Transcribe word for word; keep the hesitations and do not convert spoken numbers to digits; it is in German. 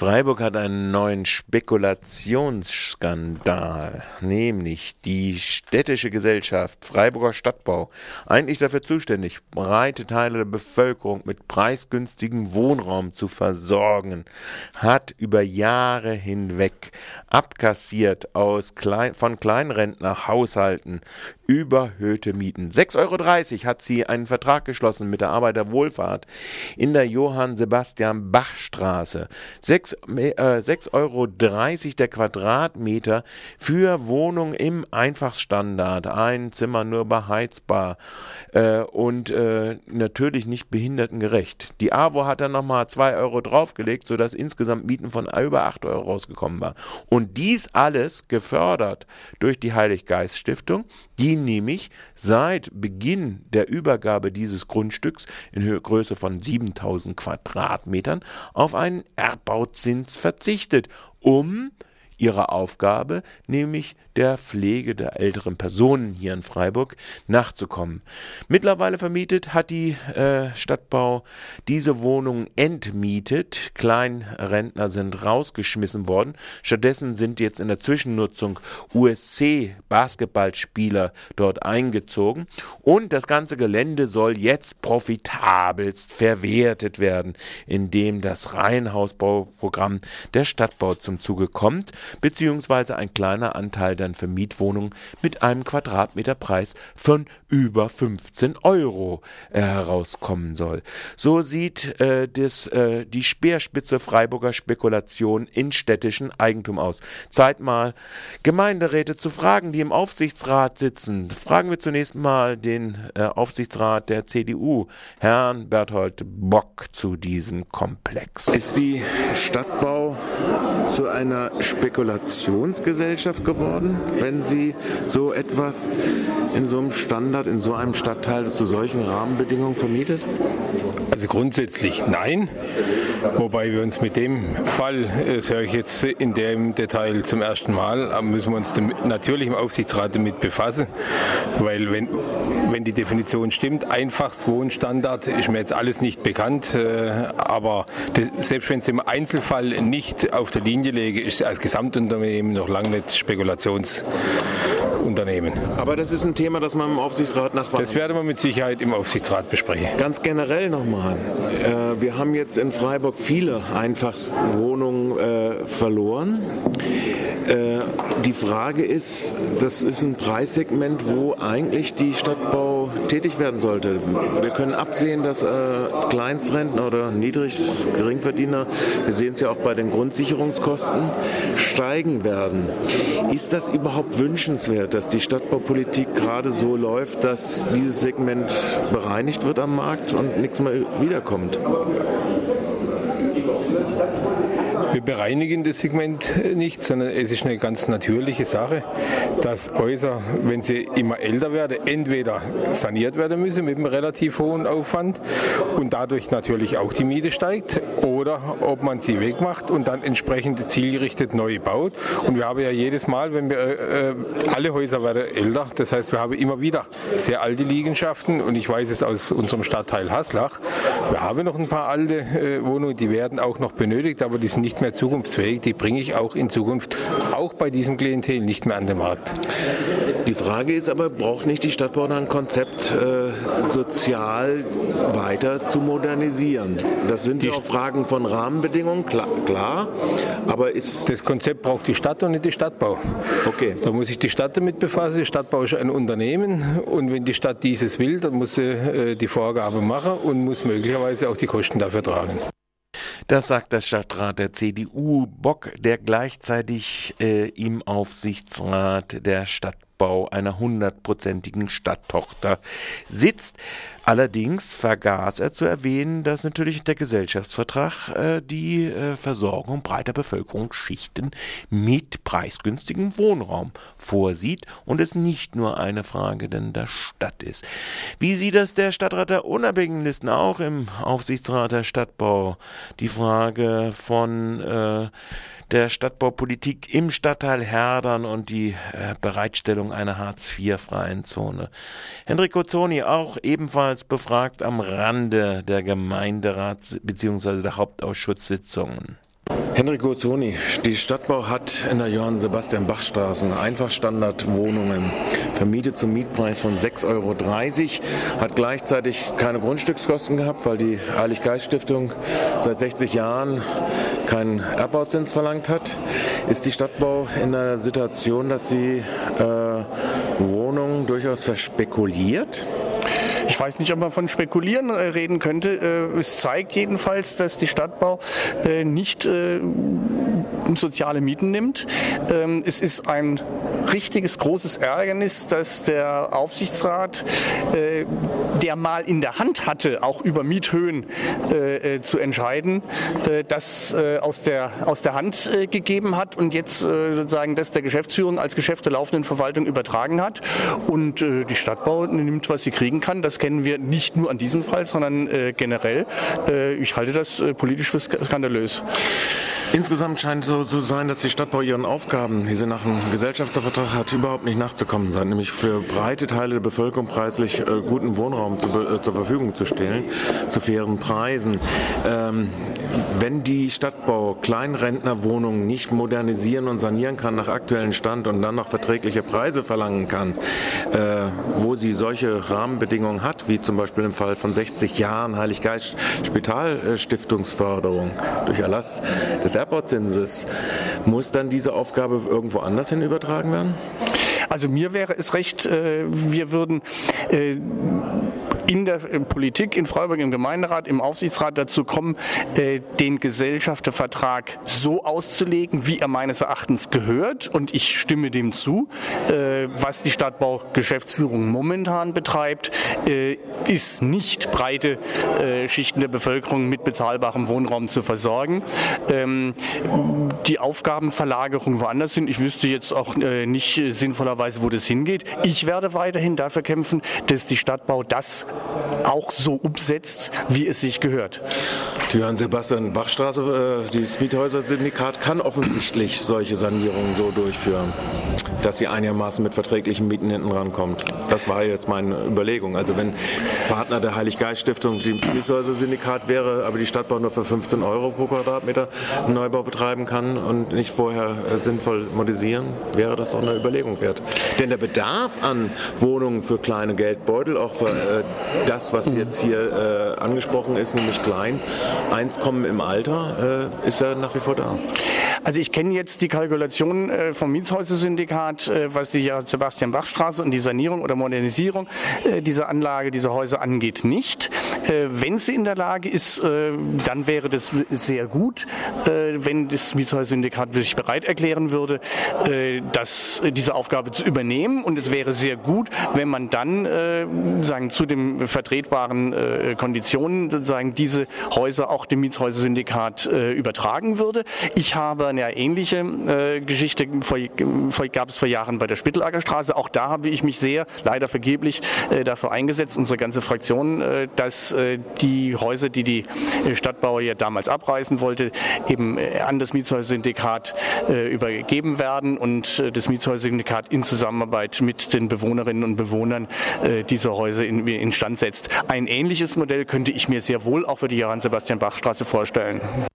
Freiburg hat einen neuen Spekulationsskandal, nämlich die städtische Gesellschaft Freiburger Stadtbau, eigentlich dafür zuständig, breite Teile der Bevölkerung mit preisgünstigem Wohnraum zu versorgen, hat über Jahre hinweg abkassiert aus klein, von Kleinrentnerhaushalten überhöhte Mieten. sechs Euro dreißig hat sie einen Vertrag geschlossen mit der Arbeiterwohlfahrt in der Johann-Sebastian-Bach-Straße. sechs Euro dreißig der Quadratmeter für Wohnung im Einfachstandard, ein Zimmer nur beheizbar äh, und äh, natürlich nicht behindertengerecht. Die AWO hat dann nochmal zwei Euro draufgelegt, sodass insgesamt Mieten von über acht Euro rausgekommen waren. Und dies alles gefördert durch die Heilig-Geist-Stiftung, die nämlich seit Beginn der Übergabe dieses Grundstücks in Höhe Größe von siebentausend Quadratmetern auf einen Erbbauzins verzichtet, um ihrer Aufgabe, nämlich der Pflege der älteren Personen hier in Freiburg, nachzukommen. Mittlerweile vermietet hat die äh, Stadtbau diese Wohnungen entmietet. Kleinrentner sind rausgeschmissen worden. Stattdessen sind jetzt in der Zwischennutzung U S C-Basketballspieler dort eingezogen. Und das ganze Gelände soll jetzt profitabelst verwertet werden, indem das Reihenhausbauprogramm der Stadtbau zum Zuge kommt, beziehungsweise ein kleiner Anteil dann für Mietwohnungen mit einem Quadratmeterpreis von über fünfzehn Euro äh, herauskommen soll. So sieht äh, das, äh, die Speerspitze Freiburger Spekulation in städtischen Eigentum aus. Zeit mal, Gemeinderäte zu fragen, die im Aufsichtsrat sitzen. Fragen wir zunächst mal den äh, Aufsichtsrat der C D U, Herrn Berthold Bock, zu diesem Komplex. Ist die Stadtbau zu einer Spekulationsgesellschaft geworden, wenn sie so etwas in so einem Standard, in so einem Stadtteil zu solchen Rahmenbedingungen vermietet? Also grundsätzlich nein, wobei wir uns mit dem Fall, das höre ich jetzt in dem Detail zum ersten Mal, aber müssen wir uns natürlich im Aufsichtsrat damit befassen, weil wenn, wenn die Definition stimmt, einfachst Wohnstandard, ist mir jetzt alles nicht bekannt, aber das, selbst wenn es im Einzelfall nicht auf der Linie lege, ist es als Gesamtunternehmen noch lange nicht Spekulationsunternehmen. Aber das ist ein Thema, das man im Aufsichtsrat nachfragen. Das werden wir mit Sicherheit im Aufsichtsrat besprechen. Ganz generell nochmal. Äh, wir haben jetzt in Freiburg viele Einfachwohnungen äh, verloren. Äh, die Frage ist, das ist ein Preissegment, wo eigentlich die Stadtbau tätig werden sollte. Wir können absehen, dass äh, Kleinstrentner oder Niedrig-, Geringverdiener, wir sehen es ja auch bei den Grundsicherungskosten, steigen werden. Ist das überhaupt wünschenswert, dass die Stadtbaupolitik gerade so läuft, dass dieses Segment bereinigt wird am Markt und nichts mehr wiederkommt? Wir bereinigen das Segment nicht, sondern es ist eine ganz natürliche Sache, dass Häuser, wenn sie immer älter werden, entweder saniert werden müssen mit einem relativ hohen Aufwand und dadurch natürlich auch die Miete steigt, oder ob man sie wegmacht und dann entsprechend zielgerichtet neu baut. Und wir haben ja jedes Mal, wenn wir äh, alle Häuser werden älter, das heißt, wir haben immer wieder sehr alte Liegenschaften, und ich weiß es aus unserem Stadtteil Haslach, wir haben noch ein paar alte äh, Wohnungen, die werden auch noch benötigt, aber die sind nicht mehr zukunftsfähig, die bringe ich auch in Zukunft, auch bei diesem Klientel, nicht mehr an den Markt. Die Frage ist aber, braucht nicht die Stadtbau ein Konzept, äh, sozial weiter zu modernisieren? Das sind ja auch Fragen von Rahmenbedingungen, klar, klar, aber ist... Das Konzept braucht die Stadt und nicht die Stadtbau. Okay. Da muss sich die Stadt damit befassen. Die Stadtbau ist ein Unternehmen, und wenn die Stadt dieses will, dann muss sie äh, die Vorgabe machen und muss möglicherweise auch die Kosten dafür tragen. Das sagt der Stadtrat der C D U, Bock, der gleichzeitig äh, im Aufsichtsrat der Stadtbau, einer hundertprozentigen Stadttochter, sitzt. Allerdings vergaß er zu erwähnen, dass natürlich der Gesellschaftsvertrag äh, die äh, Versorgung breiter Bevölkerungsschichten mit preisgünstigem Wohnraum vorsieht und es nicht nur eine Frage denn der Stadt ist. Wie sieht das der Stadtrat der unabhängigen Listen auch im Aufsichtsrat der Stadtbau? Die Frage von äh, der Stadtbaupolitik im Stadtteil Herdern und die äh, Bereitstellung einer Hartz vier freien Zone. Hendrik Cozzoni, auch ebenfalls befragt am Rande der Gemeinderats- bzw. der Hauptausschusssitzungen. Henrik Guzzoni, die Stadtbau hat in der Johann-Sebastian-Bach-Straße Einfachstandardwohnungen vermietet zum Mietpreis von sechs Euro dreißig, hat gleichzeitig keine Grundstückskosten gehabt, weil die Heilig-Geist-Stiftung seit sechzig Jahren keinen Erbbauzins verlangt hat. Ist die Stadtbau in der Situation, dass sie äh, Wohnungen durchaus verspekuliert? Ich weiß nicht, ob man von Spekulieren äh, reden könnte. Äh, es zeigt jedenfalls, dass die Stadtbau äh, nicht äh, soziale Mieten nimmt. Ähm, es ist ein richtiges großes Ärgernis, dass der Aufsichtsrat, äh, der mal in der Hand hatte, auch über Miethöhen äh, äh, zu entscheiden, äh, das äh, aus der aus der Hand äh, gegeben hat und jetzt äh, sozusagen das der Geschäftsführung als Geschäft der laufenden Verwaltung übertragen hat. Und äh, die Stadtbau nimmt, was sie kriegen kann. Das kennen wir nicht nur an diesem Fall, sondern äh, generell. Äh, ich halte das äh, politisch für skandalös. Insgesamt scheint es so zu sein, dass die Stadtbau ihren Aufgaben, die sie nach dem Gesellschaftervertrag hat, überhaupt nicht nachzukommen sein, nämlich für breite Teile der Bevölkerung preislich äh, guten Wohnraum zu, äh, zur Verfügung zu stellen, zu fairen Preisen. Ähm, wenn die Stadtbau Kleinrentnerwohnungen nicht modernisieren und sanieren kann nach aktuellem Stand und dann noch verträgliche Preise verlangen kann, äh, wo sie solche Rahmenbedingungen hat, wie zum Beispiel im Fall von sechzig Jahren Heilig-Geist Spitalstiftungsförderung durch Erlass des Erbbauzinses, muss dann diese Aufgabe irgendwo anders hin übertragen werden? Also mir wäre es recht, äh, wir würden äh, in der Politik, in Freiburg, im Gemeinderat, im Aufsichtsrat dazu kommen, äh, den Gesellschaftervertrag so auszulegen, wie er meines Erachtens gehört. Und ich stimme dem zu. Äh, was die Stadtbau-Geschäftsführung momentan betreibt, äh, ist nicht breite äh, Schichten der Bevölkerung mit bezahlbarem Wohnraum zu versorgen. Ähm, die Aufgabenverlagerung woanders sind. Ich wüsste jetzt auch äh, nicht äh, sinnvollerweise, wo das hingeht. Ich werde weiterhin dafür kämpfen, dass die Stadtbau das auch so umsetzt, wie es sich gehört. Die Johann-Sebastian-Bach-Straße, äh, das Miethäuser-Syndikat kann offensichtlich solche Sanierungen so durchführen, dass sie einigermaßen mit verträglichen Mieten hinten rankommt. Das war jetzt meine Überlegung. Also wenn Partner der Heilig-Geist-Stiftung das Miethäuser-Syndikat wäre, aber die Stadtbau nur für fünfzehn Euro pro Quadratmeter einen Neubau betreiben kann und nicht vorher äh, sinnvoll modernisieren, wäre das doch eine Überlegung wert. Denn der Bedarf an Wohnungen für kleine Geldbeutel, auch für äh, das, was jetzt hier äh, angesprochen ist, nämlich klein, Einkommen im Alter, äh, ist ja nach wie vor da. Also ich kenne jetzt die Kalkulation äh, vom Mietshäuser-Syndikat, äh, was die Sebastian-Bach-Straße und die Sanierung oder Modernisierung äh, dieser Anlage, dieser Häuser angeht, nicht. Äh, wenn sie in der Lage ist, äh, dann wäre das sehr gut, äh, wenn das Mietshäuser-Syndikat sich bereit erklären würde, äh, das, äh, diese Aufgabe zu übernehmen. Und es wäre sehr gut, wenn man dann äh, sagen, zu den vertretbaren äh, Konditionen sozusagen diese Häuser auch dem Mietshäuser-Syndikat äh, übertragen würde. Ich habe eine ähnliche äh, Geschichte vor, vor, gab es vor Jahren bei der Spittelacker Straße. Auch da habe ich mich sehr, leider vergeblich, äh, dafür eingesetzt, unsere ganze Fraktion, äh, dass äh, die Häuser, die die äh, Stadtbau ja damals abreißen wollte, eben äh, an das Mietshäuser-Syndikat äh, übergeben werden und äh, das Mietshäuser-Syndikat in Zusammenarbeit mit den Bewohnerinnen und Bewohnern äh, diese Häuser in, instand setzt. Ein ähnliches Modell könnte ich mir sehr wohl auch für die Johann-Sebastian-Bach-Straße vorstellen.